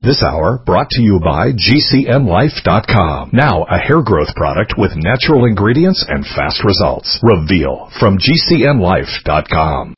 This hour brought to you by GCNLife.com. Now a hair growth product with natural ingredients and fast results. Reveal from GCNLife.com.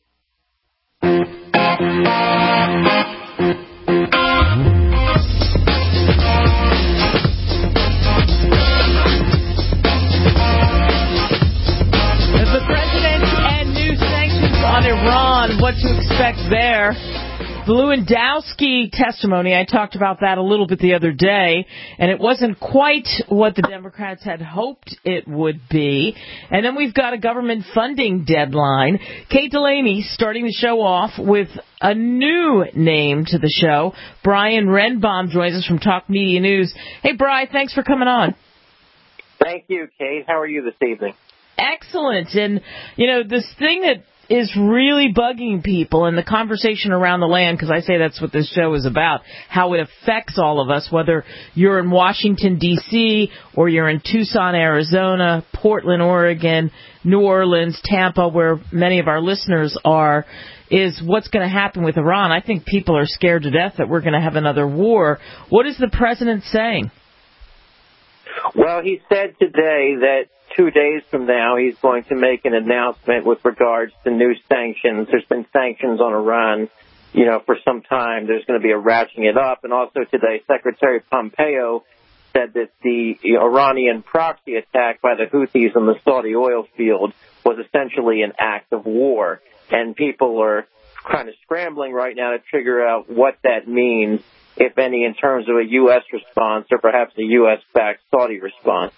The president and new sanctions on Iran, what to expect there. The Lewandowski testimony, I talked about that a little bit the other day, and it wasn't quite what the Democrats had hoped it would be. And then we've got a government funding deadline. Kate Delaney starting the show off with a new name to the show. Brian Renbaum joins us from Talk Media News. Hey, Brian, thanks for coming on. Thank you, Kate. How are you this evening? Excellent. And, you know, this thing that is really bugging people in the conversation around the land, because I say that's what this show is about, how it affects all of us, whether you're in Washington, D.C., or you're in Tucson, Arizona, Portland, Oregon, New Orleans, Tampa, where many of our listeners are, is what's going to happen with Iran. I think people are scared to death that we're going to have another war. What is the president saying? Well, he said today that 2 days from now he's going to make an announcement with regards to new sanctions. There's been sanctions on Iran, for some time. There's going to be a ratcheting it up. And also today, Secretary Pompeo said that the Iranian proxy attack by the Houthis on the Saudi oil field was essentially an act of war. And people are kind of scrambling right now to figure out what that means, if any, in terms of a U.S. response or perhaps a U.S.-backed Saudi response.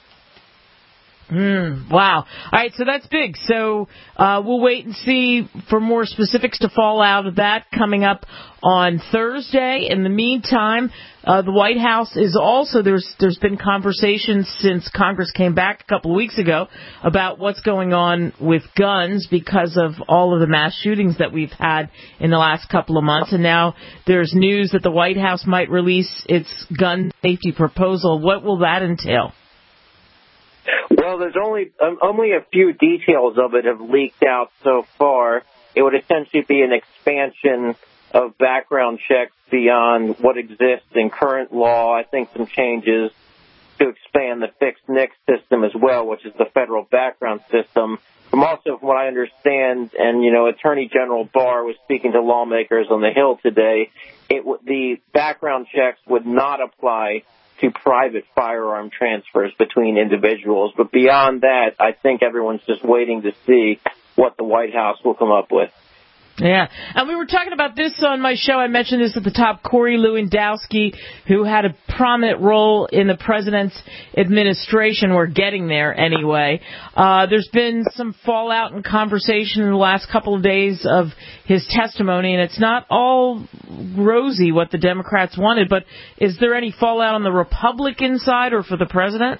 Wow. All right, so that's big. So we'll wait and see for more specifics to fall out of that coming up on Thursday. In the meantime, the White House is also, there's been conversations since Congress came back a couple of weeks ago about what's going on with guns because of all of the mass shootings that we've had in the last couple of months. And now there's news that the White House might release its gun safety proposal. What will that entail? Well, there's only a few details of it have leaked out so far. It would essentially be an expansion of background checks beyond what exists in current law. I think some changes to expand the fixed NICS system as well, which is the federal background system. From what I understand, and, Attorney General Barr was speaking to lawmakers on the Hill today, the background checks would not apply to private firearm transfers between individuals. But beyond that, I think everyone's just waiting to see what the White House will come up with. Yeah, and we were talking about this on my show. I mentioned this at the top. Corey Lewandowski, who had a prominent role in the president's administration. We're getting there anyway. There's been some fallout and conversation in the last couple of days of his testimony, and it's not all rosy what the Democrats wanted. But is there any fallout on the Republican side or for the president?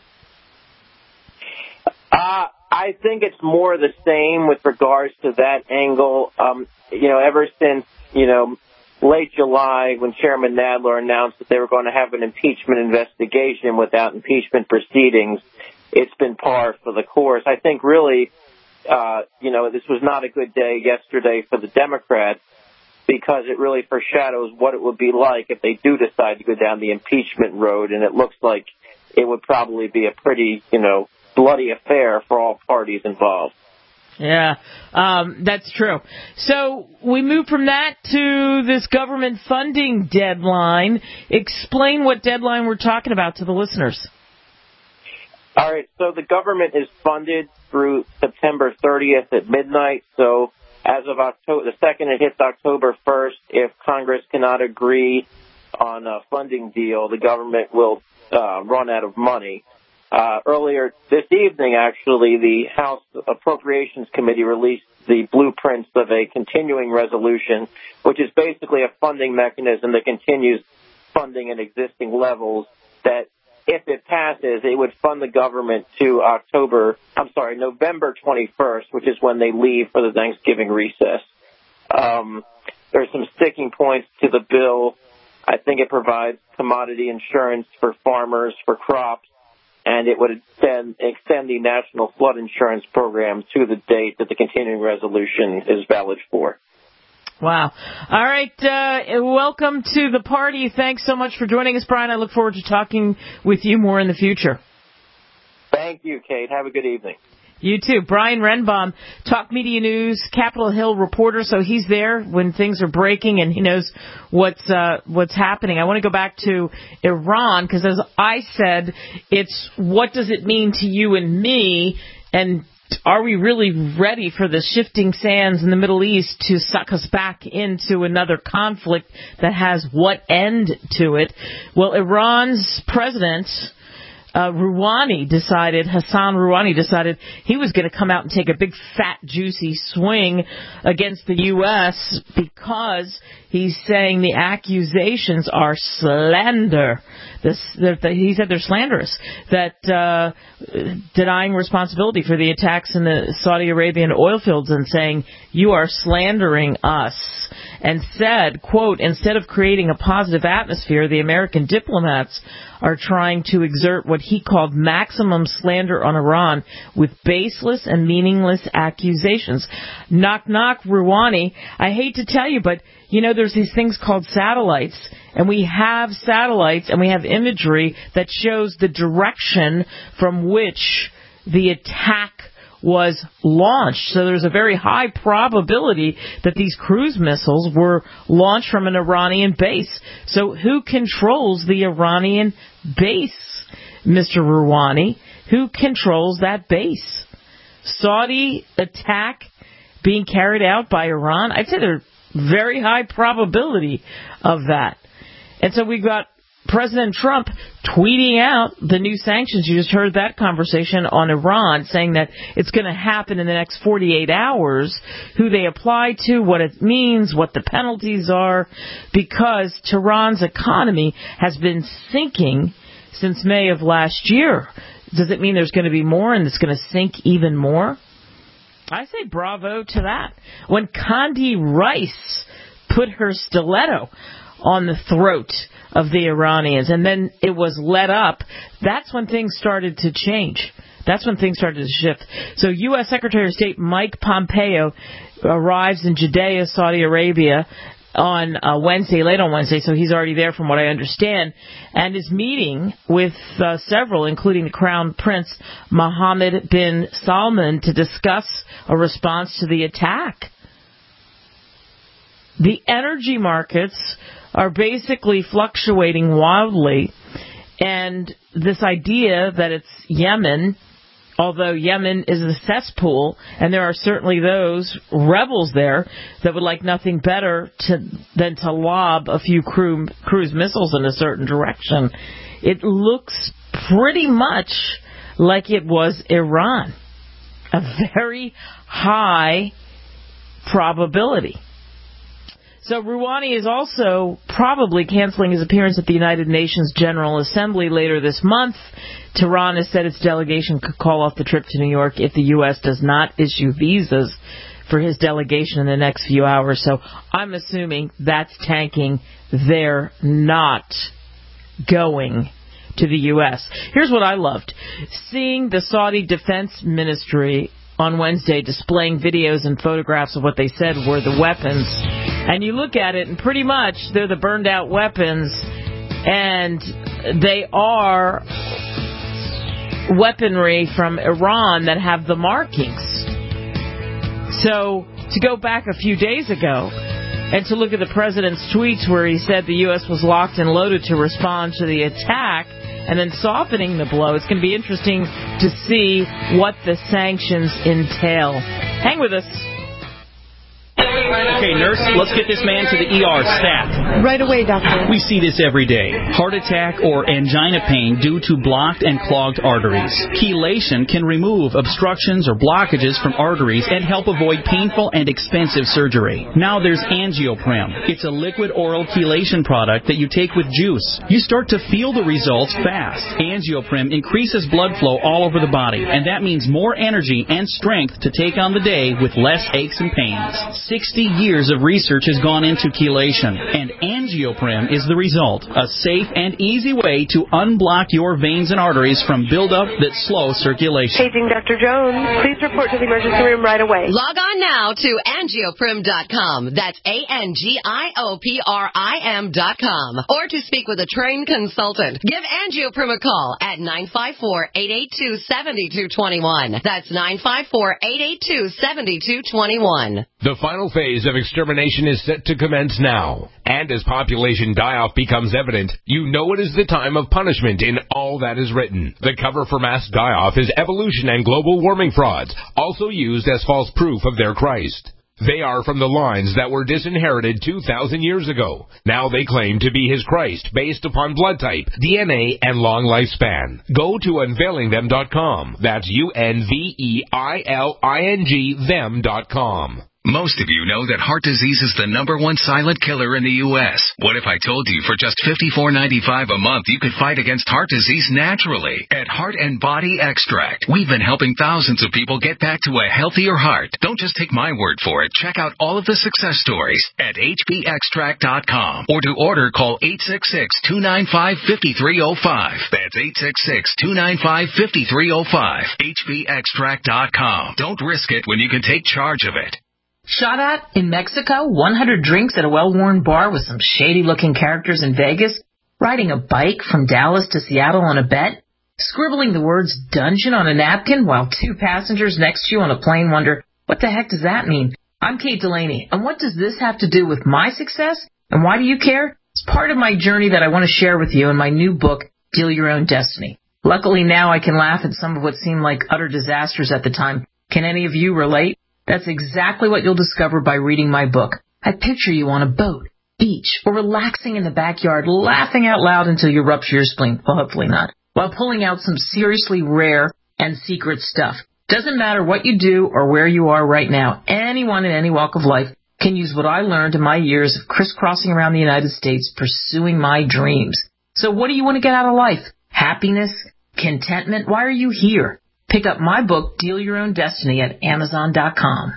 I think it's more the same with regards to that angle. Ever since, late July when Chairman Nadler announced that they were going to have an impeachment investigation without impeachment proceedings, it's been par for the course. I think really, this was not a good day yesterday for the Democrats because it really foreshadows what it would be like if they do decide to go down the impeachment road. And it looks like it would probably be a pretty, bloody affair for all parties involved. Yeah, that's true. So we move from that to this government funding deadline. Explain what deadline we're talking about to the listeners. All right, so the government is funded through September 30th at midnight. So as of October, the second it hits October 1st, if Congress cannot agree on a funding deal, the government will run out of money. Earlier this evening, actually, the House Appropriations Committee released the blueprints of a continuing resolution, which is basically a funding mechanism that continues funding at existing levels that, if it passes, it would fund the government to November 21st, which is when they leave for the Thanksgiving recess. There's some sticking points to the bill. I think it provides commodity insurance for farmers, for crops, and it would extend the national flood insurance program to the date that the continuing resolution is valid for. Wow. All right. Welcome to the party. Thanks so much for joining us, Brian. I look forward to talking with you more in the future. Thank you, Kate. Have a good evening. You too. Brian Renbaum, Talk Media News, Capitol Hill reporter, so he's there when things are breaking and he knows what's happening. I want to go back to Iran because, as I said, it's what does it mean to you and me, and are we really ready for the shifting sands in the Middle East to suck us back into another conflict that has what end to it? Well, Iran's president, Hassan Rouhani decided he was going to come out and take a big, fat, juicy swing against the U.S. because he's saying the accusations are slander. He said they're slanderous, that denying responsibility for the attacks in the Saudi Arabian oil fields and saying, you are slandering us, and said, quote, instead of creating a positive atmosphere, the American diplomats are trying to exert what he called maximum slander on Iran with baseless and meaningless accusations. Knock, knock, Rouhani. I hate to tell you, but, there's these things called satellites, and we have satellites and we have imagery that shows the direction from which the attack was launched. So there's a very high probability that these cruise missiles were launched from an Iranian base. So who controls the Iranian base, Mr. Rouhani? Who controls that base? Saudi attack being carried out by Iran? I'd say there's very high probability of that. And so we've got President Trump tweeting out the new sanctions. You just heard that conversation on Iran, saying that it's going to happen in the next 48 hours, who they apply to, what it means, what the penalties are, because Tehran's economy has been sinking since May of last year. Does it mean there's going to be more and it's going to sink even more? I say bravo to that. When Condi Rice put her stiletto on the throat of the Iranians, and then it was let up, that's when things started to change. That's when things started to shift. So U.S. Secretary of State Mike Pompeo arrives in Jeddah, Saudi Arabia, on Wednesday, late on Wednesday, so he's already there from what I understand, and is meeting with several, including the Crown Prince Mohammed bin Salman, to discuss a response to the attack. The energy markets are basically fluctuating wildly, and this idea that it's Yemen, although Yemen is a cesspool, and there are certainly those rebels there that would like nothing better than to lob a few cruise missiles in a certain direction, it looks pretty much like it was Iran. A very high probability. So Rouhani is also probably canceling his appearance at the United Nations General Assembly later this month. Tehran has said its delegation could call off the trip to New York if the U.S. does not issue visas for his delegation in the next few hours. So I'm assuming that's tanking. They're not going to the U.S. Here's what I loved. Seeing the Saudi Defense Ministry on Wednesday displaying videos and photographs of what they said were the weapons. And you look at it, and pretty much they're the burned-out weapons, and they are weaponry from Iran that have the markings. So to go back a few days ago and to look at the president's tweets where he said the U.S. was locked and loaded to respond to the attack, and then softening the blow, it's going to be interesting to see what the sanctions entail. Hang with us. Okay, nurse, let's get this man to the ER stat. Right away, doctor. We see this every day. Heart attack or angina pain due to blocked and clogged arteries. Chelation can remove obstructions or blockages from arteries and help avoid painful and expensive surgery. Now there's Angioprim. It's a liquid oral chelation product that you take with juice. You start to feel the results fast. Angioprim increases blood flow all over the body, and that means more energy and strength to take on the day with less aches and pains. 60 years of research has gone into chelation, and Angioprim is the result. A safe and easy way to unblock your veins and arteries from buildup that slow circulation. Paging Dr. Jones. Please report to the emergency room right away. Log on now to angioprim.com. That's ANGIOPRIM.com. Or to speak with a trained consultant. Give Angioprim a call at 954-882-7221. That's 954-882-7221. The final phase of extermination is set to commence now. And as population die-off becomes evident, you know it is the time of punishment in all that is written. The cover for mass die-off is evolution and global warming frauds, also used as false proof of their Christ. They are from the lines that were disinherited 2,000 years ago. Now they claim to be his Christ based upon blood type, DNA, and long lifespan. Go to unveilingthem.com. That's UNVEILING them.com. Most of you know that heart disease is the #1 silent killer in the U.S. What if I told you for just $54.95 a month you could fight against heart disease naturally at Heart and Body Extract? We've been helping thousands of people get back to a healthier heart. Don't just take my word for it. Check out all of the success stories at hbextract.com. Or to order, call 866-295-5305. That's 866-295-5305. hbextract.com. Don't risk it when you can take charge of it. Shot at in Mexico, 100 drinks at a well-worn bar with some shady-looking characters in Vegas, riding a bike from Dallas to Seattle on a bet, scribbling the words dungeon on a napkin while 2 passengers next to you on a plane wonder, what the heck does that mean? I'm Kate Delaney, and what does this have to do with my success? And why do you care? It's part of my journey that I want to share with you in my new book, Deal Your Own Destiny. Luckily now I can laugh at some of what seemed like utter disasters at the time. Can any of you relate? That's exactly what you'll discover by reading my book. I picture you on a boat, beach, or relaxing in the backyard, laughing out loud until you rupture your spleen. Well, hopefully not. While pulling out some seriously rare and secret stuff. Doesn't matter what you do or where you are right now. Anyone in any walk of life can use what I learned in my years of crisscrossing around the United States pursuing my dreams. So what do you want to get out of life? Happiness? Contentment? Why are you here? Pick up my book, Deal Your Own Destiny, at Amazon.com.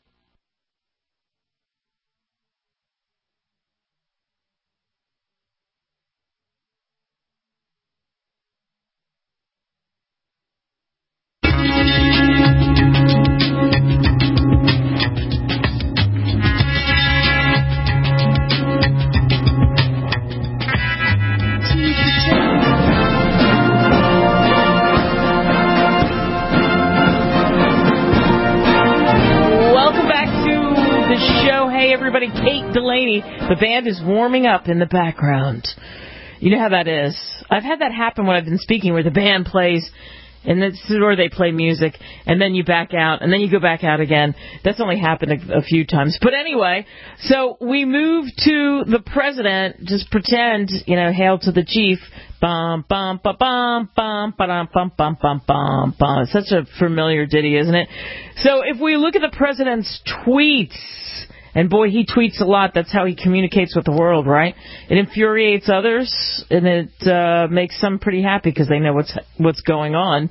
Everybody, Kate Delaney. The band is warming up in the background. You know how that is. I've had that happen when I've been speaking, where the band plays, and or they play music, and then you back out, and then you go back out again. That's only happened a few times. But anyway, so we move to the president. Just pretend, hail to the chief. Bum bum ba bum bum ba bum bum bum bum bum. It's such a familiar ditty, isn't it? So if we look at the president's tweets. And boy, he tweets a lot. That's how he communicates with the world, right? It infuriates others, and it makes some pretty happy because they know what's going on.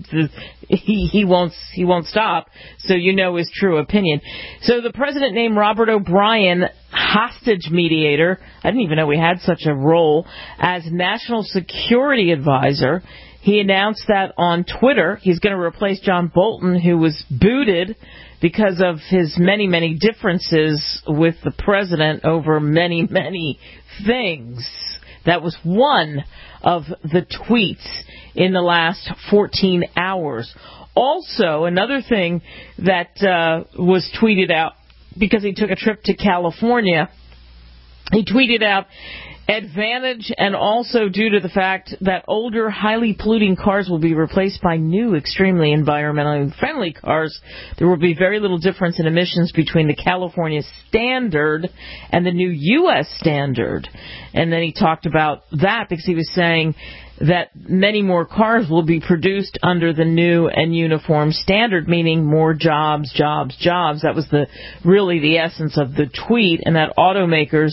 He won't stop. So you know his true opinion. So the president named Robert O'Brien hostage mediator. I didn't even know we had such a role as national security advisor. He announced that on Twitter. He's going to replace John Bolton, who was booted because of his many, many differences with the president over many, many things. That was one of the tweets in the last 14 hours. Also, another thing that was tweeted out, because he took a trip to California, he tweeted out, advantage, and also due to the fact that older, highly polluting cars will be replaced by new, extremely environmentally friendly cars, there will be very little difference in emissions between the California standard and the new U.S. standard. And then he talked about that because he was saying that many more cars will be produced under the new and uniform standard, meaning more jobs, jobs, jobs. That was really the essence of the tweet, and that automakers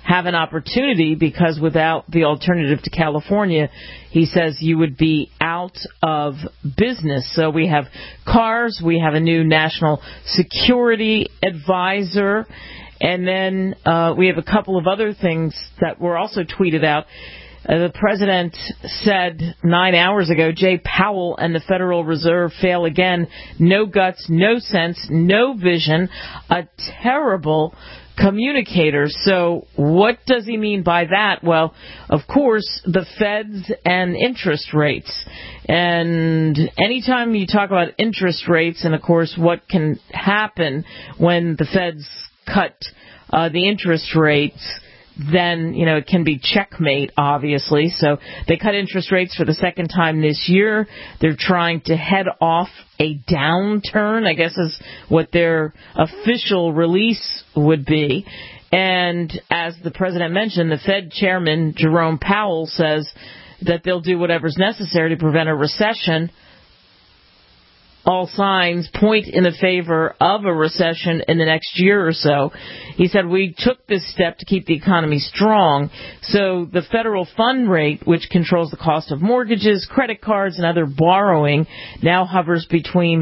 have an opportunity, because without the alternative to California, he says you would be out of business. So we have cars, we have a new national security advisor, and then we have a couple of other things that were also tweeted out. The president said 9 hours ago, Jay Powell and the Federal Reserve fail again. No guts, no sense, no vision, a terrible communicator. So what does he mean by that? Well, of course, the Feds and interest rates. And anytime you talk about interest rates and, of course, what can happen when the Feds cut the interest rates, then, it can be checkmate, obviously. So they cut interest rates for the second time this year. They're trying to head off a downturn, I guess is what their official release would be. And as the president mentioned, the Fed chairman, Jerome Powell, says that they'll do whatever's necessary to prevent a recession. All signs point in the favor of a recession in the next year or so. He said, we took this step to keep the economy strong. So the federal fund rate, which controls the cost of mortgages, credit cards, and other borrowing, now hovers between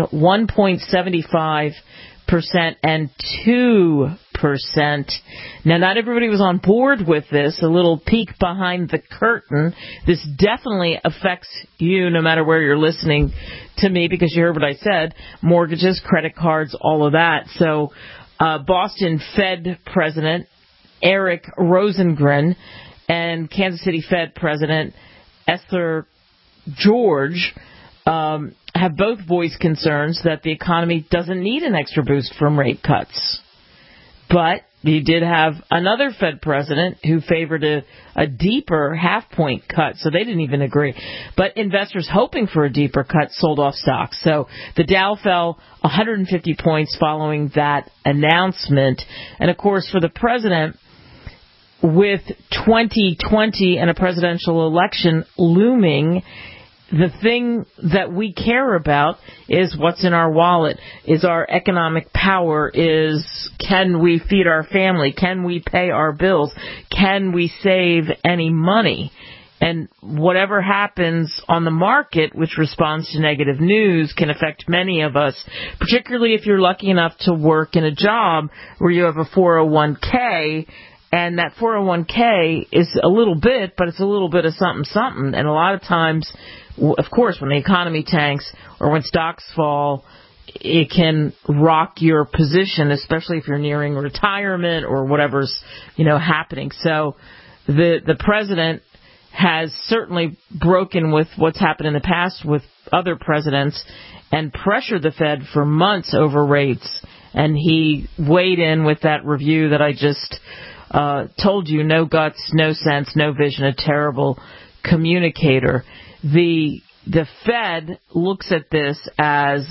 1.75% and 2%. Now, not everybody was on board with this. A little peek behind the curtain. This definitely affects you no matter where you're listening to me, because you heard what I said. Mortgages, credit cards, all of that. So Boston Fed President Eric Rosengren and Kansas City Fed President Esther George have both voiced concerns that the economy doesn't need an extra boost from rate cuts. But you did have another Fed president who favored a deeper half-point cut, so they didn't even agree. But investors hoping for a deeper cut sold off stocks. So the Dow fell 150 points following that announcement. And, of course, for the president, with 2020 and a presidential election looming, the thing that we care about is what's in our wallet, is our economic power, can we feed our family, can we pay our bills, can we save any money? And whatever happens on the market, which responds to negative news, can affect many of us, particularly if you're lucky enough to work in a job where you have a 401k, and that 401k is a little bit, but it's a little bit of something. And a lot of times, of course, when the economy tanks or when stocks fall, it can rock your position, especially if you're nearing retirement or whatever's, happening. So the president has certainly broken with what's happened in the past with other presidents and pressured the Fed for months over rates. And he weighed in with that review that I just told you, no guts, no sense, no vision, a terrible communicator. The Fed looks at this as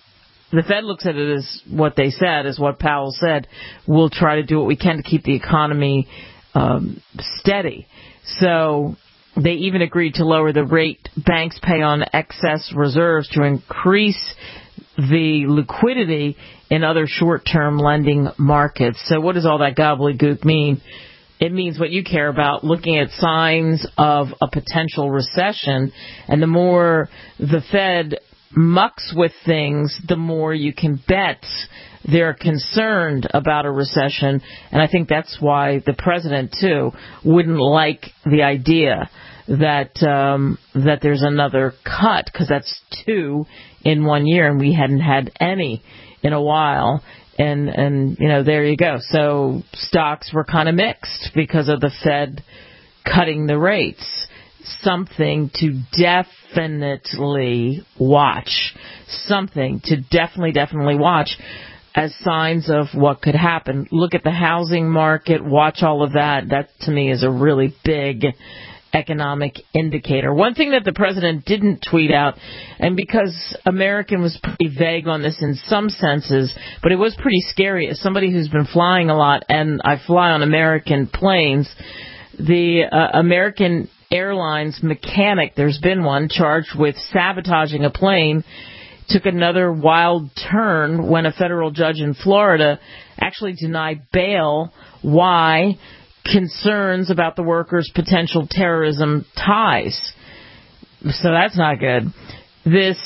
what they said, as what Powell said. We'll try to do what we can to keep the economy steady. So they even agreed to lower the rate banks pay on excess reserves to increase the liquidity in other short-term lending markets. So what does all that gobbledygook mean? It means what you care about, looking at signs of a potential recession. And the more the Fed mucks with things, the more you can bet they're concerned about a recession. And I think that's why the president, too, wouldn't like the idea that there's another cut, because that's 2 in 1 year, and we hadn't had any in a while. And there you go. So stocks were kind of mixed because of the Fed cutting the rates. Something to definitely watch. Something to definitely watch as signs of what could happen. Look at the housing market. Watch all of that. That, to me, is a really big economic indicator. One thing that the president didn't tweet out, and because American was pretty vague on this in some senses, but it was pretty scary as somebody who's been flying a lot, and I fly on American planes, the American Airlines mechanic, there's been one, charged with sabotaging a plane, took another wild turn when a federal judge in Florida actually denied bail. Why? concerns about the workers' potential terrorism ties. So that's not good. This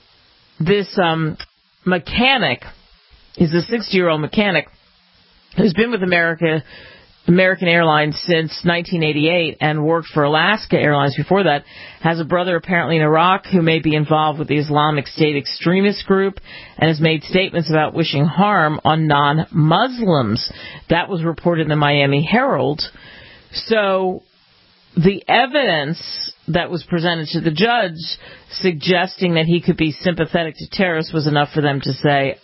mechanic is a 60-year-old mechanic who's been with American Airlines since 1988 and worked for Alaska Airlines before that, has a brother apparently in Iraq who may be involved with the Islamic State extremist group and has made statements about wishing harm on non-Muslims. That was reported in the Miami Herald. So the evidence that was presented to the judge suggesting that he could be sympathetic to terrorists was enough for them to say,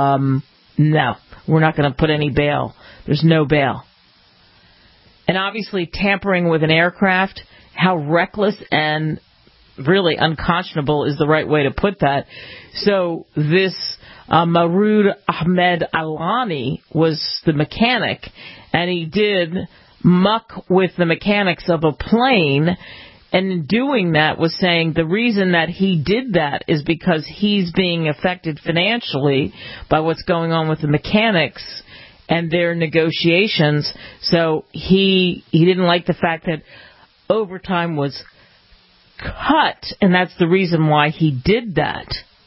no, we're not going to put any bail. There's no bail. And obviously tampering with an aircraft, how reckless and really unconscionable is the right way to put that. So this Marood Ahmed Alani was the mechanic, and he did muck with the mechanics of a plane, and in doing that was saying the reason that he did that is because he's being affected financially by what's going on with the mechanics and their negotiations. So he didn't like the fact that overtime was cut, and that's the reason why he did that.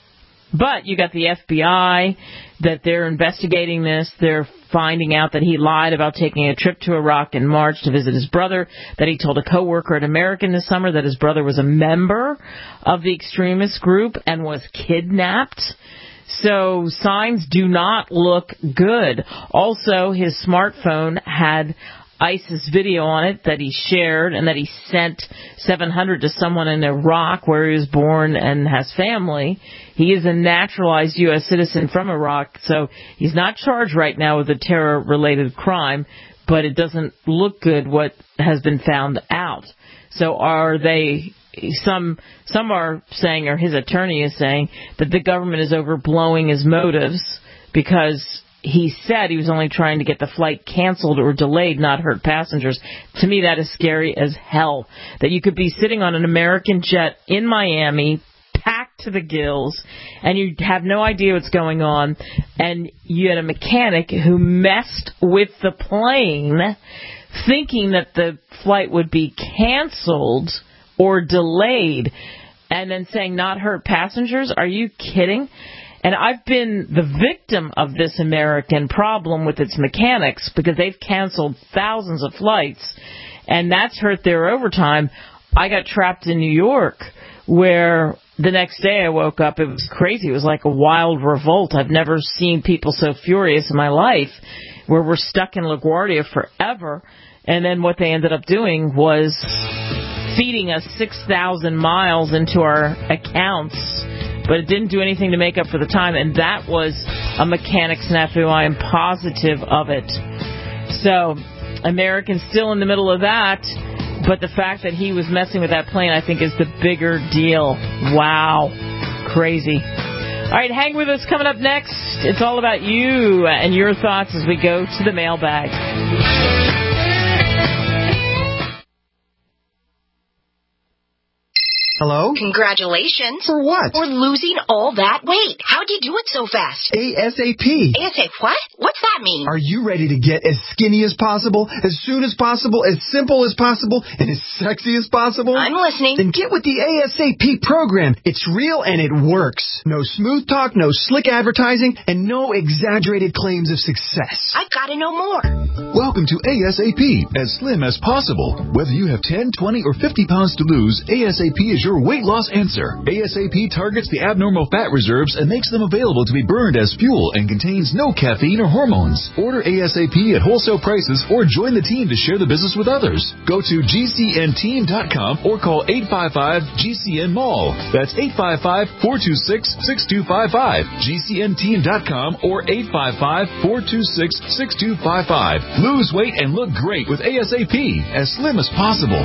But you got the FBI, that they're investigating this. They're finding out that he lied about taking a trip to Iraq in March to visit his brother, that he told a coworker at American this summer that his brother was a member of the extremist group and was kidnapped. So signs do not look good. Also, his smartphone had ISIS video on it that he shared and that he sent 700 to someone in Iraq where he was born and has family. He is a naturalized U.S. citizen from Iraq, so he's not charged right now with a terror-related crime, but it doesn't look good what has been found out. So are they... Some are saying, or his attorney is saying, that the government is overblowing his motives because he said he was only trying to get the flight canceled or delayed, not hurt passengers. To me, that is scary as hell. That you could be sitting on an American jet in Miami, packed to the gills, and you have no idea what's going on, and you had a mechanic who messed with the plane, thinking that the flight would be canceled or delayed, and then saying not hurt passengers? Are you kidding? And I've been the victim of this American problem with its mechanics because they've canceled thousands of flights, and that's hurt their overtime. I got trapped in New York where the next day I woke up. It was crazy. It was like a wild revolt. I've never seen people so furious in my life, where we're stuck in LaGuardia forever. And then what they ended up doing was feeding us 6,000 miles into our accounts, but it didn't do anything to make up for the time, and that was a mechanic snafu. I am positive of it. So, Americans still in the middle of that, but the fact that he was messing with that plane, I think, is the bigger deal. Wow. Crazy. All right, hang with us. Coming up next, it's all about you and your thoughts as we go to the mailbag. Hello? Congratulations. For what? For losing all that weight. How'd you do it so fast? ASAP. ASAP what? What's that mean? Are you ready to get as skinny as possible, as soon as possible, as simple as possible, and as sexy as possible? I'm listening. Then get with the ASAP program. It's real and it works. No smooth talk, no slick advertising, and no exaggerated claims of success. I've got to know more. Welcome to ASAP, as slim as possible. Whether you have 10, 20, or 50 pounds to lose, ASAP is your weight loss answer. ASAP targets the abnormal fat reserves and makes them available to be burned as fuel and contains no caffeine or hormones. Order ASAP at wholesale prices or join the team to share the business with others. Go to GCNteam.com or call 855-GCN-MALL. That's 855-426-6255. GCNteam.com or 855-426-6255. Lose weight and look great with ASAP, as slim as possible.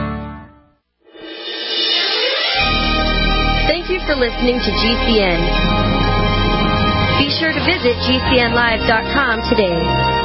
Thank you for listening to GCN. Be sure to visit GCNlive.com today.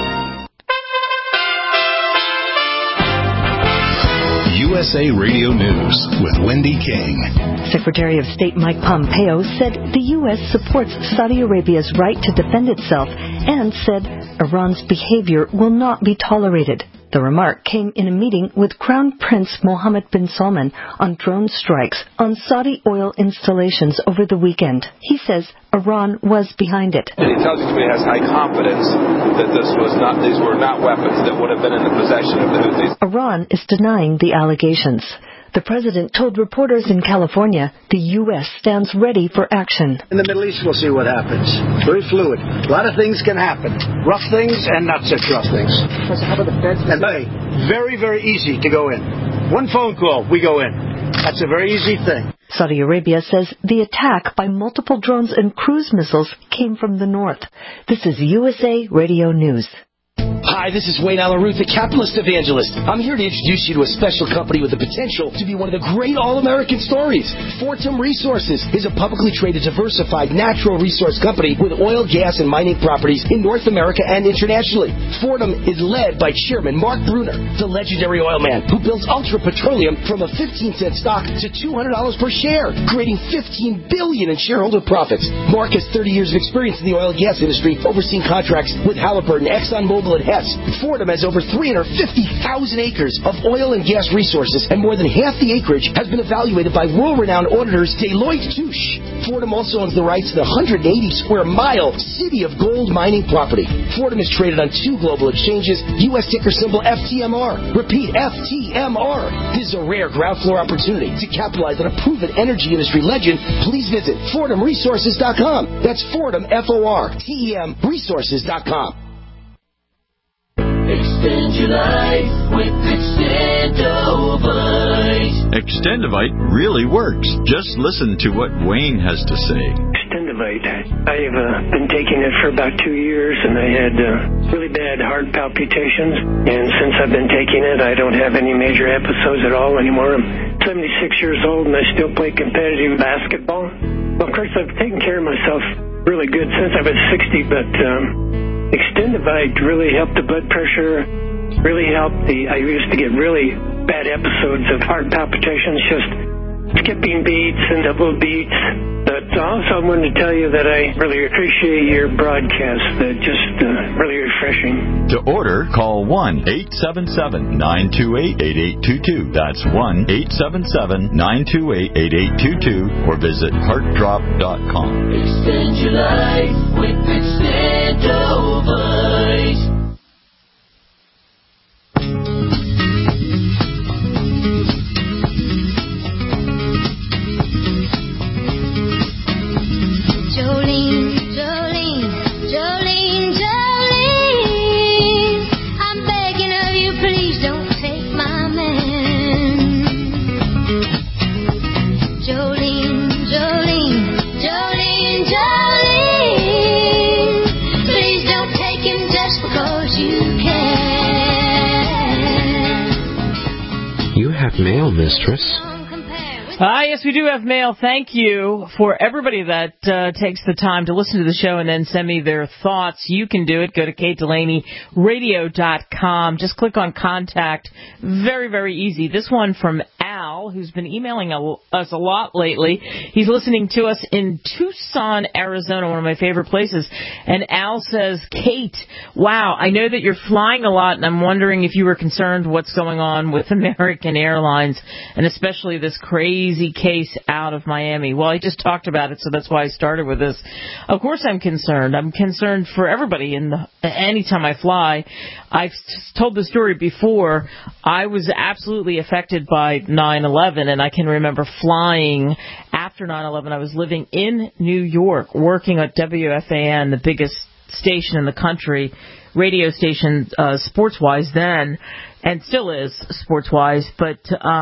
USA Radio News with Wendy King. Secretary of State Mike Pompeo said the U.S. supports Saudi Arabia's right to defend itself and said Iran's behavior will not be tolerated. The remark came in a meeting with Crown Prince Mohammed bin Salman on drone strikes on Saudi oil installations over the weekend. He says Iran was behind it. The intelligence community has high confidence that these were not weapons that would have been in the possession of the Houthis. Iran is denying the allegations. The president told reporters in California the U.S. stands ready for action. In the Middle East, we'll see what happens. Very fluid. A lot of things can happen. Rough things and not such rough things. How about the feds? And very, very easy to go in. One phone call, we go in. That's a very easy thing. Saudi Arabia says the attack by multiple drones and cruise missiles came from the north. This is USA Radio News. Hi, this is Wayne Allen Ruth, the capitalist evangelist. I'm here to introduce you to a special company with the potential to be one of the great all-American stories. Fortum Resources is a publicly traded, diversified natural resource company with oil, gas, and mining properties in North America and internationally. Fortum is led by Chairman Mark Bruner, the legendary oil man who builds Ultra Petroleum from a 15-cent stock to $200 per share, creating $15 billion in shareholder profits. Mark has 30 years of experience in the oil and gas industry, overseeing contracts with Halliburton, ExxonMobil, and Hess. Fortum has over 350,000 acres of oil and gas resources, and more than half the acreage has been evaluated by world-renowned auditors Deloitte Touche. Fortum also owns the rights to the 180-square-mile City of Gold mining property. Fortum is traded on 2 global exchanges, U.S. ticker symbol FTMR. Repeat, FTMR. This is a rare ground floor opportunity to capitalize on a proven energy industry legend. Please visit FortumResources.com. That's Fortum, F-O-R-T-E-M, Resources.com. Extend your life with Extendovite. Extendovite really works. Just listen to what Wayne has to say. Extendovite. I've been taking it for about 2 years, and I had really bad heart palpitations. And since I've been taking it, I don't have any major episodes at all anymore. I'm 76 years old, and I still play competitive basketball. Well, of course, I've taken care of myself really good since I was 60, but Extendovite really helped the blood pressure, really helped I used to get really bad episodes of heart palpitations, just skipping beats and double beats. But also I wanted to tell you that I really appreciate your broadcast. Just really refreshing. To order, call 1-877-928-8822. That's 1-877-928-8822 or visit heartdrop.com. Extend your life with Extendovite. Mail, mistress. Yes, we do have mail. Thank you for everybody that takes the time to listen to the show and then send me their thoughts. You can do it. Go to KateDelaneyRadio.com. Just click on contact. Very, very easy. This one from Al, who's been emailing us a lot lately. He's listening to us in Tucson, Arizona, one of my favorite places. And Al says, Kate, wow, I know that you're flying a lot, and I'm wondering if you were concerned what's going on with American Airlines, and especially this crazy case out of Miami. Well, I just talked about it, so that's why I started with this. Of course I'm concerned. I'm concerned for everybody. Anytime I fly, I've told the story before. I was absolutely affected by 9/11, and I can remember flying after 9/11. I was living in New York, working at WFAN, the biggest station in the country, radio station, sports-wise then, and still is sports-wise, but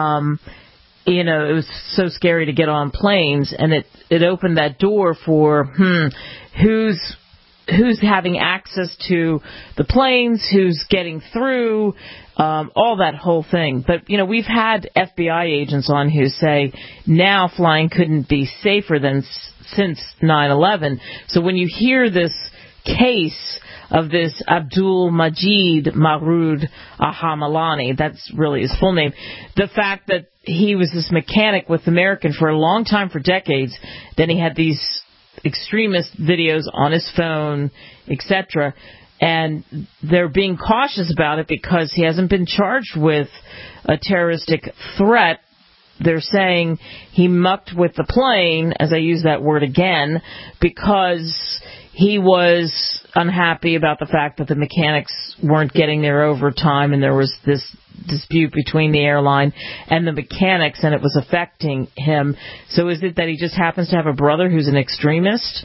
it was so scary to get on planes, and it opened that door for who's having access to the planes, who's getting through, all that whole thing. But we've had FBI agents on who say now flying couldn't be safer than since 9/11. So when you hear this case of this Abdul Majid Marood Ahamalani, that's really his full name, the fact that he was this mechanic with American for a long time, for decades, then he had these extremist videos on his phone, etc., And they're being cautious about it because he hasn't been charged with a terroristic threat. They're saying he mucked with the plane, as I use that word again, because he was unhappy about the fact that the mechanics weren't getting their overtime, and there was this dispute between the airline and the mechanics, and it was affecting him. So is it that he just happens to have a brother who's an extremist?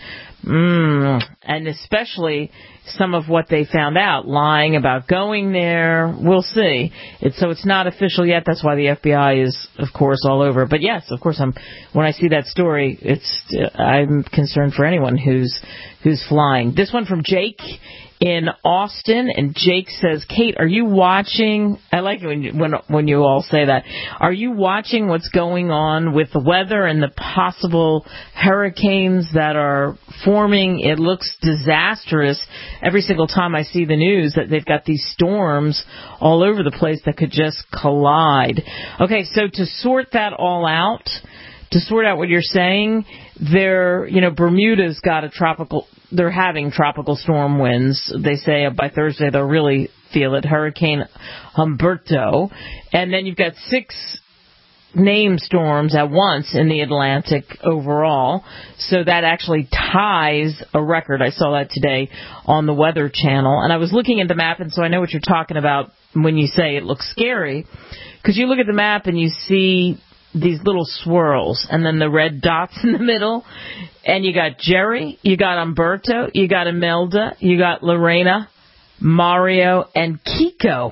And especially some of what they found out, lying about going there. We'll see. So it's not official yet. That's why the FBI is, of course, all over it. But yes, of course, when I see that story, I'm concerned for anyone who's flying. This one from Jake in Austin, and Jake says, Kate, are you watching? I like it when you all say that. Are you watching what's going on with the weather and the possible hurricanes that are forming? It looks disastrous every single time I see the news that they've got these storms all over the place that could just collide. Okay, so to sort that all out, to sort out what you're saying, Bermuda's got they're having tropical storm winds. They say by Thursday they'll really feel it. Hurricane Humberto. And then you've got 6 named storms at once in the Atlantic overall. So that actually ties a record. I saw that today on the Weather Channel. And I was looking at the map, and so I know what you're talking about when you say it looks scary. Because you look at the map and you see these little swirls, and then the red dots in the middle, and you got Jerry, you got Umberto, you got Imelda, you got Lorena, Mario, and Kiko.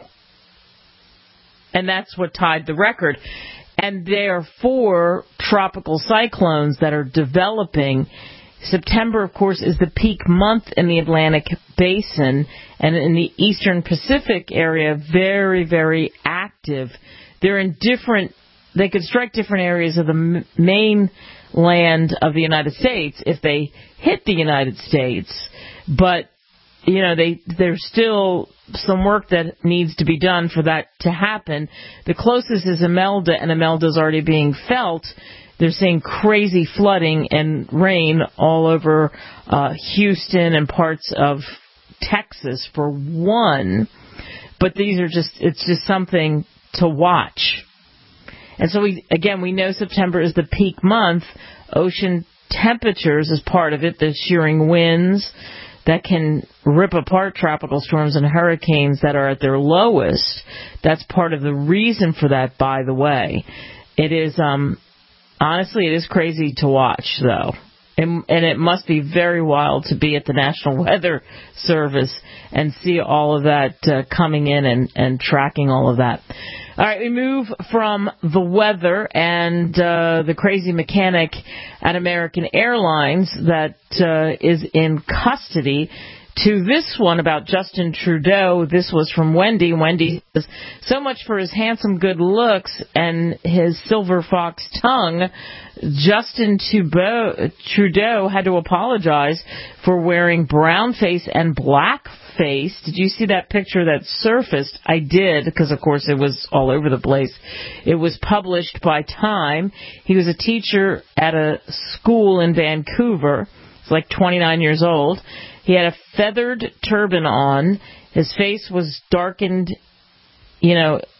And that's what tied the record. And there are 4 tropical cyclones that are developing. September, of course, is the peak month in the Atlantic Basin, and in the eastern Pacific area, very, very active. They're in They could strike different areas of the mainland of the United States if they hit the United States. But, there's still some work that needs to be done for that to happen. The closest is Imelda, and Imelda's already being felt. They're seeing crazy flooding and rain all over Houston and parts of Texas for one. But it's just something to watch. And so we know September is the peak month. Ocean temperatures is part of it. The shearing winds that can rip apart tropical storms and hurricanes that are at their lowest. That's part of the reason for that, by the way. It is, honestly, it is crazy to watch, though. And it must be very wild to be at the National Weather Service and see all of that coming in and tracking all of that. All right, we move from the weather and the crazy mechanic at American Airlines that is in custody to this one about Justin Trudeau. This was from Wendy. Wendy says, so much for his handsome good looks and his silver fox tongue. Justin Trudeau had to apologize for wearing brown face and black face. Did you see that picture that surfaced? I did, because of course it was all over the place. It was published by Time. He was a teacher at a school in Vancouver. He's like 29 years old. He had a feathered turban on. His face was darkened, in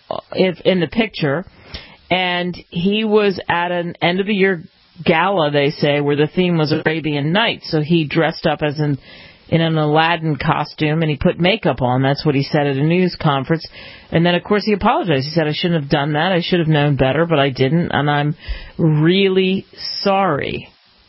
the picture. And he was at an end-of-the-year gala, they say, where the theme was Arabian Nights. So he dressed up as in an Aladdin costume, and he put makeup on. That's what he said at a news conference. And then, of course, he apologized. He said, I shouldn't have done that. I should have known better, but I didn't, and I'm really sorry.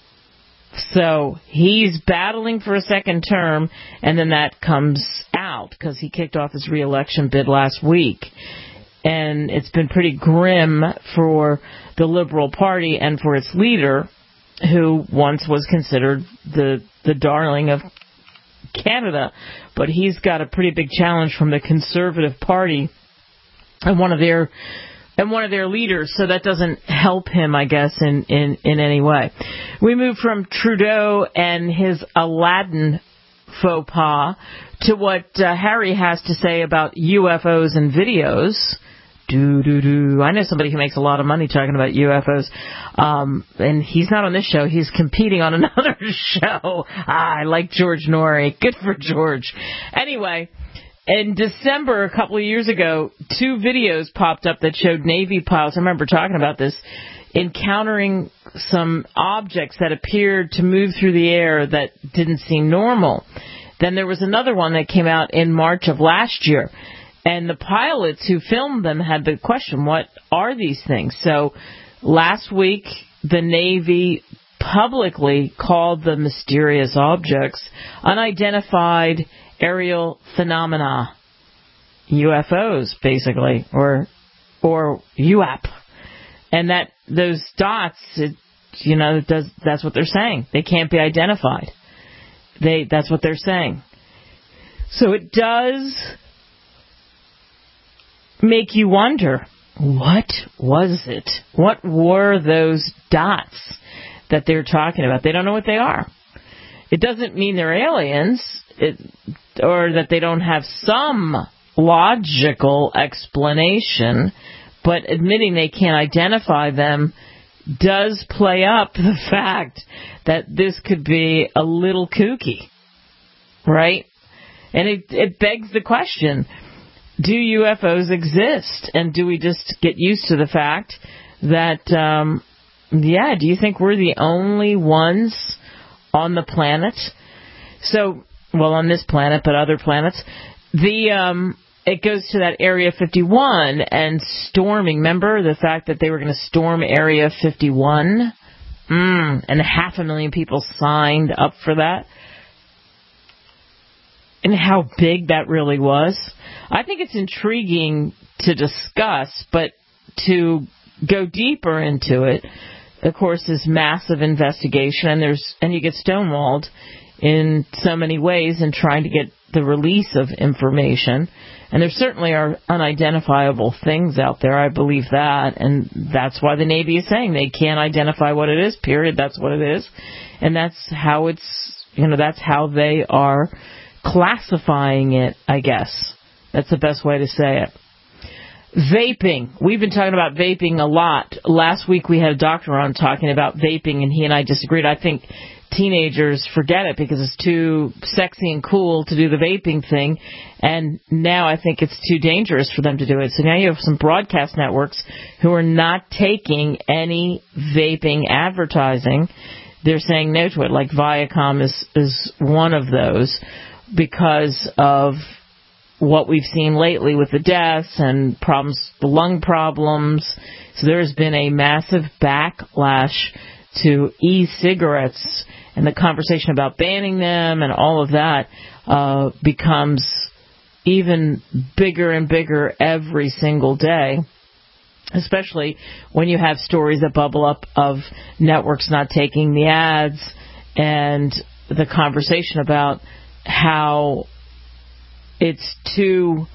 So he's battling for a second term, and then that comes out because he kicked off his re-election bid last week. And it's been pretty grim for the Liberal Party and for its leader, who once was considered the darling of Canada. But he's got a pretty big challenge from the Conservative Party and one of their leaders, so that doesn't help him, I guess, in any way. We move from Trudeau and his Aladdin faux pas to what Harry has to say about UFOs and videos. I know somebody who makes a lot of money talking about UFOs, and he's not on this show. He's competing on another show. I like George Norrie. Good for George. Anyway, in December, a couple of years ago, 2 videos popped up that showed Navy pilots, I remember talking about this, encountering some objects that appeared to move through the air that didn't seem normal. Then there was another one that came out in March of last year. And the pilots who filmed them had the question, what are these things? So last week, the Navy publicly called the mysterious objects unidentified aerial phenomena, UFOs, basically, or UAP. And that those dots, that's what they're saying. They can't be identified. That's what they're saying. So it does make you wonder, what was it? What were those dots that they're talking about? They don't know what they are. It doesn't mean they're aliens, or that they don't have some logical explanation, but admitting they can't identify them does play up the fact that this could be a little kooky, right? And it begs the question, do UFOs exist? And do we just get used to the fact that, do you think we're the only ones on the planet? So, well, on this planet, but other planets. It goes to that Area 51 and storming. Remember the fact that they were going to storm Area 51? And 500,000 people signed up for that. And how big that really was. I think it's intriguing to discuss, but to go deeper into it, of course, is massive investigation, and you get stonewalled in so many ways in trying to get the release of information. And there certainly are unidentifiable things out there. I believe that, and that's why the Navy is saying they can't identify what it is. Period. That's what it is, and that's how that's how they are classifying it, I guess. That's the best way to say it. Vaping. We've been talking about vaping a lot. Last week we had a doctor on talking about vaping, and he and I disagreed. I think teenagers forget it because it's too sexy and cool to do the vaping thing, and now I think it's too dangerous for them to do it. So now you have some broadcast networks who are not taking any vaping advertising. They're saying no to it, like Viacom is one of those, because of what we've seen lately with the deaths and problems, the lung problems. So there has been a massive backlash to e-cigarettes, and the conversation about banning them and all of that becomes even bigger and bigger every single day, especially when you have stories that bubble up of networks not taking the ads, and the conversation about how it's too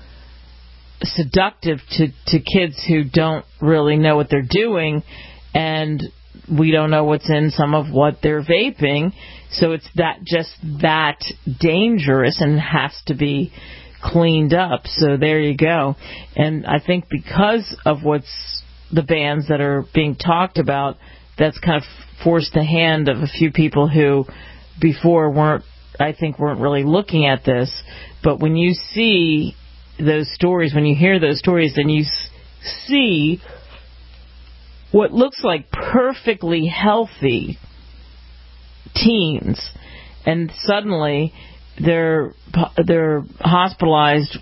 seductive to kids who don't really know what they're doing, and we don't know what's in some of what they're vaping, so it's that dangerous and has to be cleaned up. So there you go. And I think because of what's the bans that are being talked about, that's kind of forced the hand of a few people who before weren't really looking at this. But when you see those stories, when you hear those stories, then you see what looks like perfectly healthy teens, and suddenly they're hospitalized,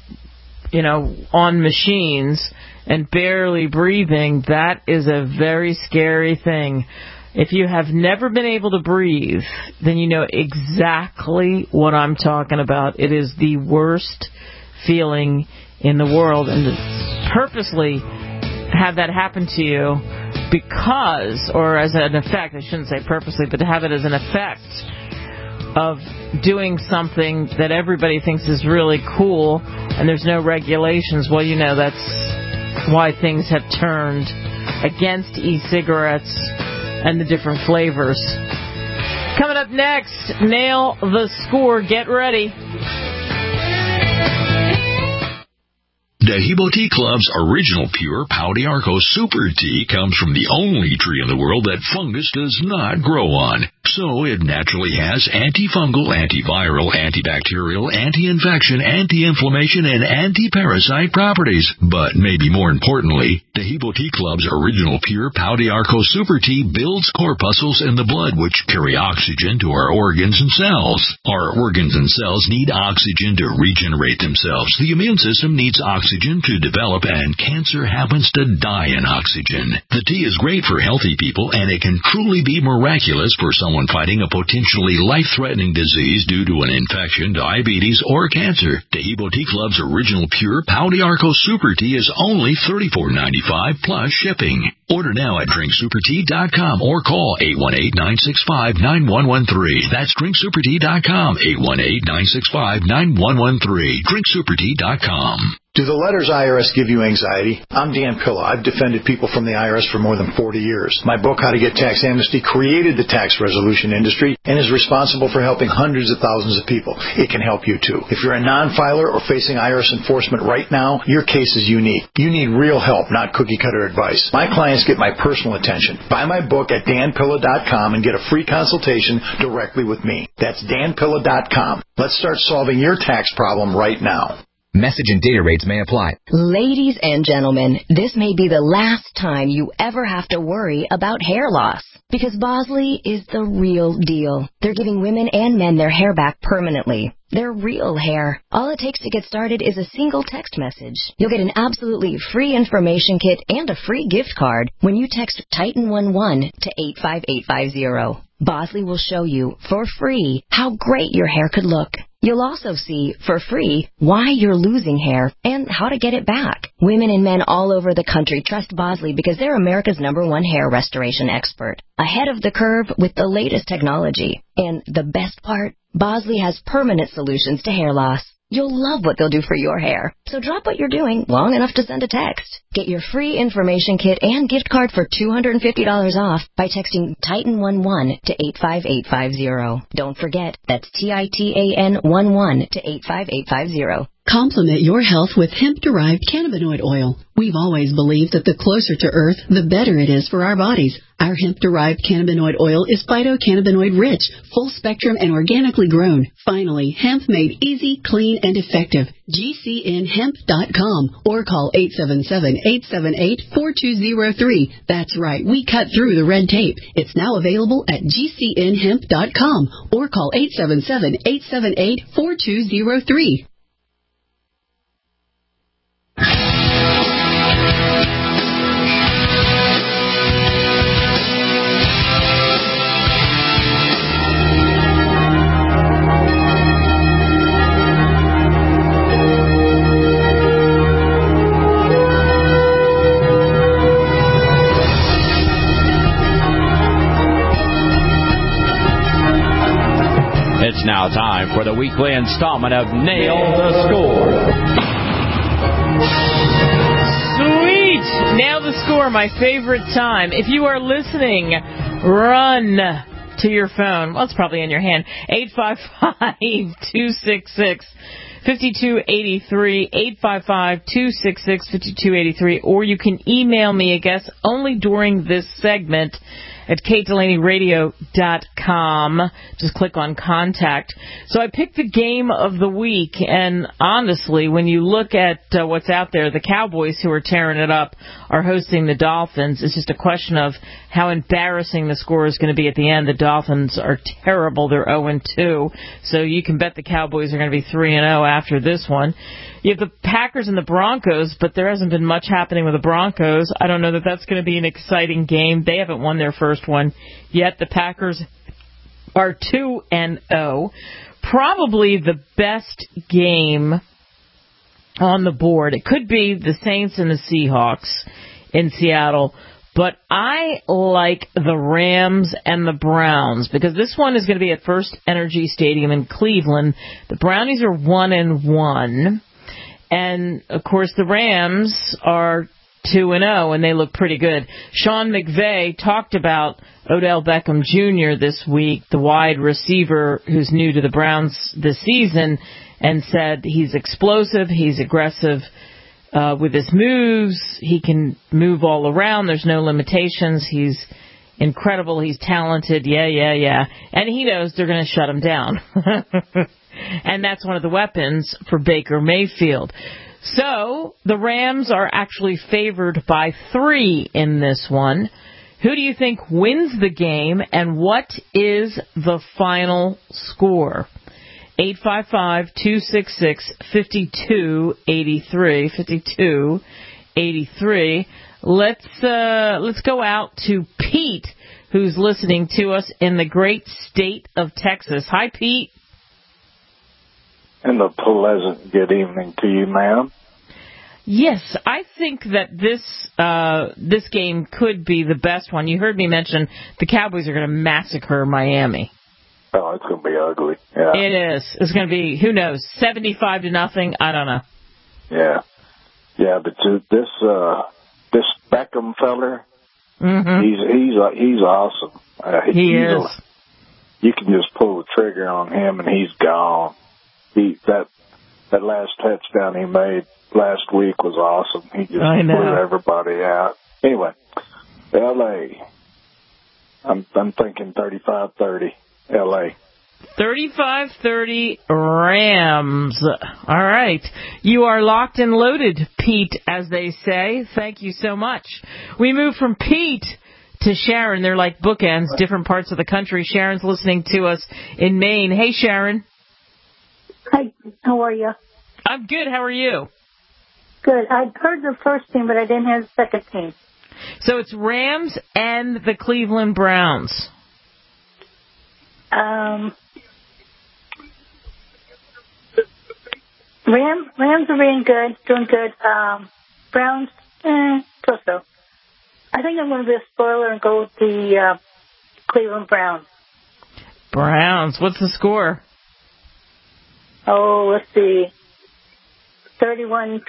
on machines and barely breathing. That is a very scary thing. If you have never been able to breathe, then you know exactly what I'm talking about. It is the worst feeling in the world, and to purposely have that happen to you because, or as an effect, I shouldn't say purposely, but to have it as an effect of doing something that everybody thinks is really cool and there's no regulations, well, that's why things have turned against e-cigarettes and the different flavors. Coming up next, Nail the Score. Get ready. Dehibo Tea Club's original pure Pau d'Arco Super Tea comes from the only tree in the world that fungus does not grow on. So it naturally has antifungal, antiviral, antibacterial, anti-infection, anti-inflammation, and anti-parasite properties. But maybe more importantly, Dehibo Tea Club's original pure Pau d'Arco Super Tea builds corpuscles in the blood which carry oxygen to our organs and cells. Our organs and cells need oxygen to regenerate themselves. The immune system needs oxygen to develop, and cancer happens to die in oxygen. The tea is great for healthy people, and it can truly be miraculous for someone fighting a potentially life-threatening disease due to an infection, diabetes, or cancer. Dehibo Tea Club's original pure Pau d'Arco Super Tea is only $34.95 plus shipping. Order now at drinksupertea.com or call 818-965-9113. That's drinksupertea.com, 818-965-9113. drinksupertea.com. Do the letters IRS give you anxiety? I'm Dan Pilla. I've defended people from the IRS for more than 40 years. My book, How to Get Tax Amnesty, created the tax resolution industry and is responsible for helping hundreds of thousands of people. It can help you, too. If you're a non-filer or facing IRS enforcement right now, your case is unique. You need real help, not cookie-cutter advice. My clients get my personal attention. Buy my book at danpilla.com and get a free consultation directly with me. That's danpilla.com. Let's start solving your tax problem right now. Message and data rates may apply. Ladies and gentlemen, this may be the last time you ever have to worry about hair loss. Because Bosley is the real deal. They're giving women and men their hair back permanently. Their real hair. All it takes to get started is a single text message. You'll get an absolutely free information kit and a free gift card when you text Titan11 to 85850. Bosley will show you for free how great your hair could look. You'll also see, for free, why you're losing hair and how to get it back. Women and men all over the country trust Bosley because they're America's #1 hair restoration expert. Ahead of the curve with the latest technology. And the best part, Bosley has permanent solutions to hair loss. You'll love what they'll do for your hair. So drop what you're doing long enough to send a text. Get your free information kit and gift card for $250 off by texting Titan11 to 85850. Don't forget, that's TITAN11 to 85850. Complement your health with hemp-derived cannabinoid oil. We've always believed that the closer to Earth, the better it is for our bodies. Our hemp-derived cannabinoid oil is phytocannabinoid-rich, full-spectrum, and organically grown. Finally, hemp made easy, clean, and effective. GCNhemp.com or call 877-878-4203. That's right, we cut through the red tape. It's now available at GCNhemp.com or call 877-878-4203. It's now time for the weekly installment of Nail the Score. Sweet! Nail the Score, my favorite time. If you are listening, run to your phone. Well, it's probably in your hand. 855-266-5283, 855-266-5283, or you can email me, I guess, only during this segment at katedelaneyradio.com. Just click on contact. So I picked the game of the week, and honestly, when you look at what's out there, the Cowboys, who are tearing it up, are hosting the Dolphins. It's just a question of how embarrassing the score is going to be at the end. The Dolphins are terrible. They're 0-2, so you can bet the Cowboys are going to be 3-0 after this one. You have the Packers and the Broncos, but there hasn't been much happening with the Broncos. I don't know that that's going to be an exciting game. They haven't won their first one yet. The Packers are 2-0. Probably the best game on the board. It could be the Saints and the Seahawks in Seattle, but I like the Rams and the Browns because this one is going to be at First Energy Stadium in Cleveland. The Brownies are 1-1. And, of course, the Rams are 2-0, and they look pretty good. Sean McVay talked about Odell Beckham Jr. this week, the wide receiver who's new to the Browns this season, and said he's explosive, he's aggressive, with his moves. He can move all around. There's no limitations. He's incredible. He's talented. Yeah. And he knows they're going to shut him down. And that's one of the weapons for Baker Mayfield. So the Rams are actually favored by 3 in this one. Who do you think wins the game, and what is the final score? 855-266-5283. 5283. Let's go out to Pete, who's listening to us in the great state of Texas. Hi, Pete. And a pleasant good evening to you, ma'am. Yes, I think that this game could be the best one. You heard me mention the Cowboys are going to massacre Miami. Oh, it's going to be ugly. Yeah. It is. It's going to be, who knows, 75-0. I don't know. Yeah, but this Beckham feller, he's awesome. He is. You can just pull the trigger on him and he's gone. That last touchdown he made last week was awesome. He just blew everybody out. Anyway, L.A. I'm thinking 35-30, L.A. 35-30 Rams. All right. You are locked and loaded, Pete, as they say. Thank you so much. We move from Pete to Sharon. They're like bookends, different parts of the country. Sharon's listening to us in Maine. Hey, Sharon. Hi, how are you? I'm good. How are you? Good. I heard the first team, but I didn't hear the second team. So it's Rams and the Cleveland Browns. Rams are doing good. Browns, so. I think I'm going to be a spoiler and go with the Cleveland Browns. Browns. What's the score? Oh, let's see. 31-24.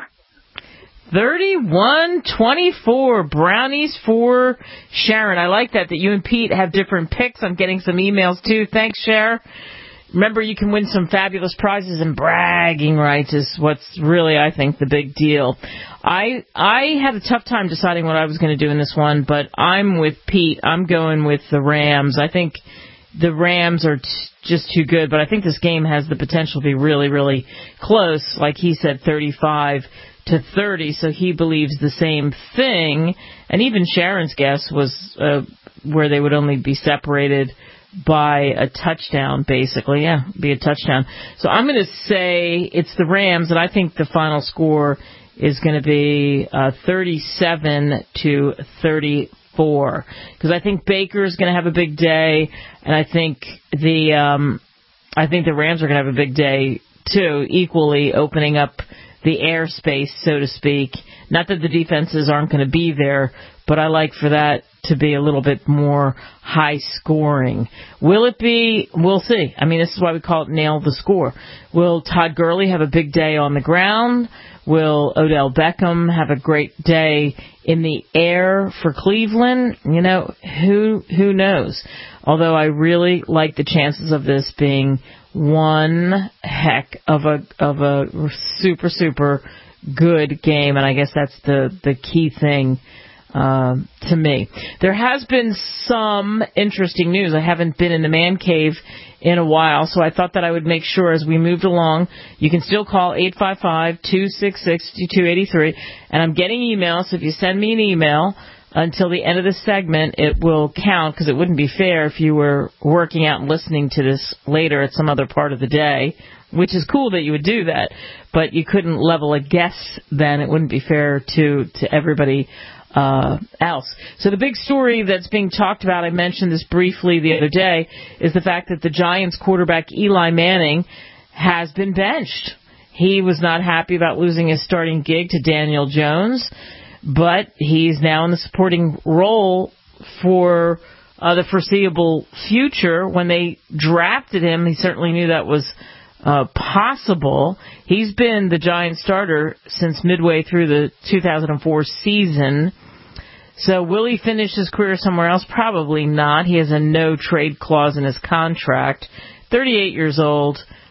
31-24. Brownies for Sharon. I like that you and Pete have different picks. I'm getting some emails, too. Thanks, Sharon. Remember, you can win some fabulous prizes, and bragging rights is what's really, I think, the big deal. I had a tough time deciding what I was going to do in this one, but I'm with Pete. I'm going with the Rams. I think the Rams are just too good, but I think this game has the potential to be really, really close. Like he said, 35-30, so he believes the same thing. And even Sharon's guess was where they would only be separated by a touchdown, basically. Yeah, be a touchdown. So I'm going to say it's the Rams, and I think the final score is going to be 37-34. Because I think Baker's going to have a big day, and I think the Rams are going to have a big day too, equally opening up the airspace, so to speak. Not that the defenses aren't going to be there, but I like for that to be a little bit more high scoring. Will it be? We'll see. I mean, this is why we call it nail the score. Will Todd Gurley have a big day on the ground? Will Odell Beckham have a great day in the air for Cleveland? You know, who knows? Although I really like the chances of this being one heck of a super, super good game, and I guess that's the key thing to me. There has been some interesting news. I haven't been in the man cave in a while, so I thought that I would make sure as we moved along. You can still call 855-266-2283, and I'm getting emails, so if you send me an email until the end of the segment, it will count, because it wouldn't be fair if you were working out and listening to this later at some other part of the day, which is cool that you would do that, but you couldn't level a guess then. It wouldn't be fair to everybody else. So the big story that's being talked about, I mentioned this briefly the other day, is the fact that the Giants quarterback Eli Manning has been benched. He was not happy about losing his starting gig to Daniel Jones, but he's now in the supporting role for the foreseeable future. When they drafted him, he certainly knew that was possible. He's been the Giants starter since midway through the 2004 season. So will he finish his career somewhere else? Probably not. He has a no-trade clause in his contract. 38 years old,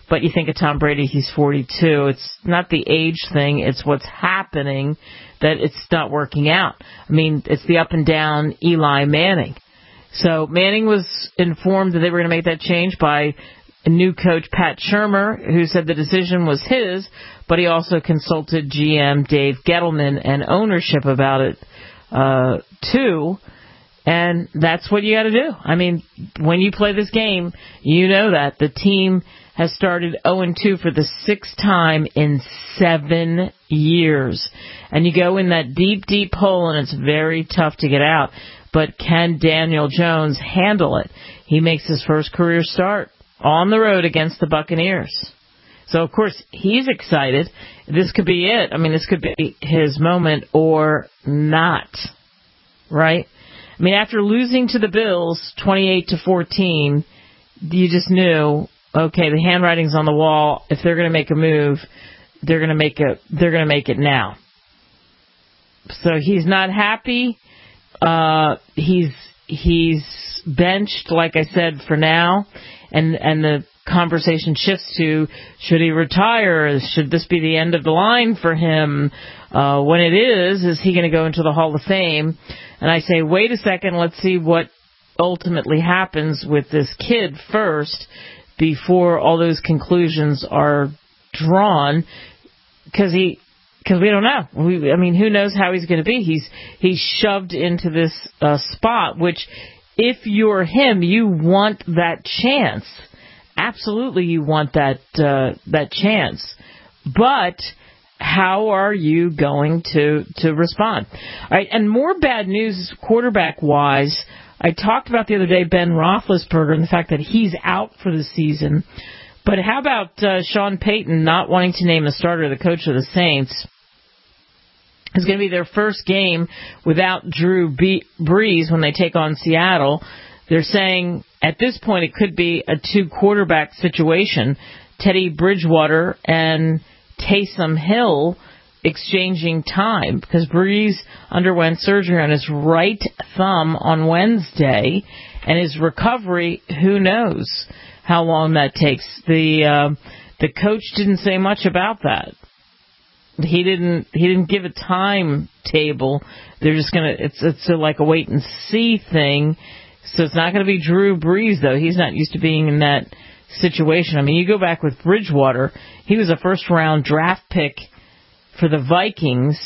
But you think of Tom Brady, he's 42. It's not the age thing. It's what's happening that it's not working out. I mean, it's the up and down Eli Manning. So Manning was informed that they were going to make that change by a new coach, Pat Shurmur, who said the decision was his, but he also consulted GM Dave Gettleman and ownership about it, too. And that's what you got to do. I mean, when you play this game, you know that the team has started 0-2 for the 6th time in 7 years. And you go in that deep, deep hole, and it's very tough to get out. But can Daniel Jones handle it? He makes his first career start on the road against the Buccaneers. So, of course, he's excited. This could be it. I mean, this could be his moment or not, right? I mean, after losing to the Bills 28-14, you just knew, okay, the handwriting's on the wall. If they're going to make a move, they're going to make it now. So he's not happy. He's benched, like I said, for now, and the conversation shifts to, should he retire? Should this be the end of the line for him? When it is he going to go into the Hall of Fame? And I say, wait a second, let's see what ultimately happens with this kid first before all those conclusions are drawn, because we don't know. I mean, who knows how he's going to be? He's shoved into this spot, which, if you're him, you want that chance. Absolutely, you want that chance. But how are you going to respond? All right, and more bad news quarterback-wise. I talked about the other day Ben Roethlisberger and the fact that he's out for the season. But how about Sean Payton not wanting to name a starter, the coach of the Saints? It's going to be their first game without Drew Brees when they take on Seattle. They're saying at this point it could be a 2-quarterback situation. Teddy Bridgewater and Taysom Hill exchanging time, because Brees underwent surgery on his right thumb on Wednesday, and his recovery, who knows how long that takes. The coach didn't say much about that. He didn't give a timetable. They're just it's like a wait and see thing. So it's not going to be Drew Brees, though. He's not used to being in that situation. I mean, you go back with Bridgewater, he was a first-round draft pick for the Vikings,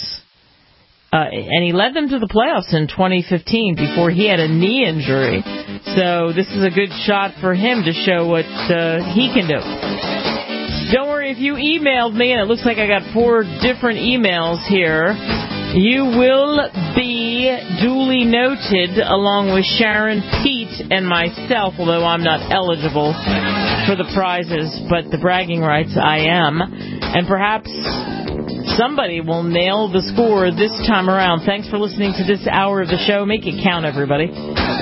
and he led them to the playoffs in 2015 before he had a knee injury. So this is a good shot for him to show what he can do. Don't worry, if you emailed me, and it looks like I got 4 different emails here, you will be duly noted along with Sharon, Pete, and myself, although I'm not eligible for the prizes, but the bragging rights I am. And perhaps somebody will nail the score this time around. Thanks for listening to this hour of the show. Make it count, everybody.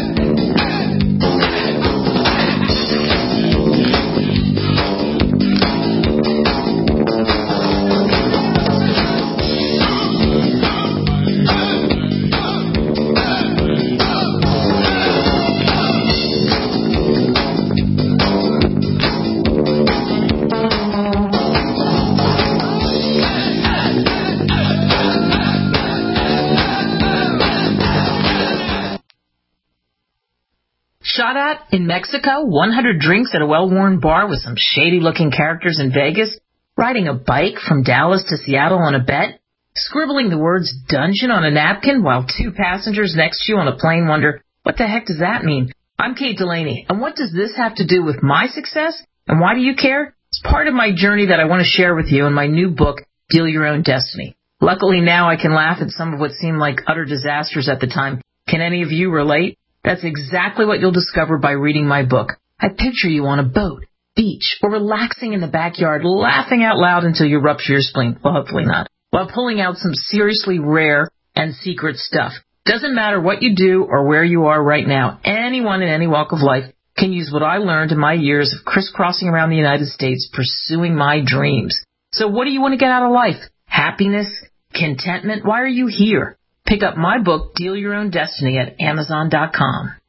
Shot at in Mexico, 100 drinks at a well-worn bar with some shady-looking characters in Vegas, riding a bike from Dallas to Seattle on a bet, scribbling the words dungeon on a napkin while 2 passengers next to you on a plane wonder, what the heck does that mean? I'm Kate Delaney, and what does this have to do with my success? And why do you care? It's part of my journey that I want to share with you in my new book, Deal Your Own Destiny. Luckily now I can laugh at some of what seemed like utter disasters at the time. Can any of you relate? That's exactly what you'll discover by reading my book. I picture you on a boat, beach, or relaxing in the backyard, laughing out loud until you rupture your spleen. Well, hopefully not. While pulling out some seriously rare and secret stuff. Doesn't matter what you do or where you are right now. Anyone in any walk of life can use what I learned in my years of crisscrossing around the United States pursuing my dreams. So what do you want to get out of life? Happiness? Contentment? Why are you here? Pick up my book, Deal Your Own Destiny, at Amazon.com.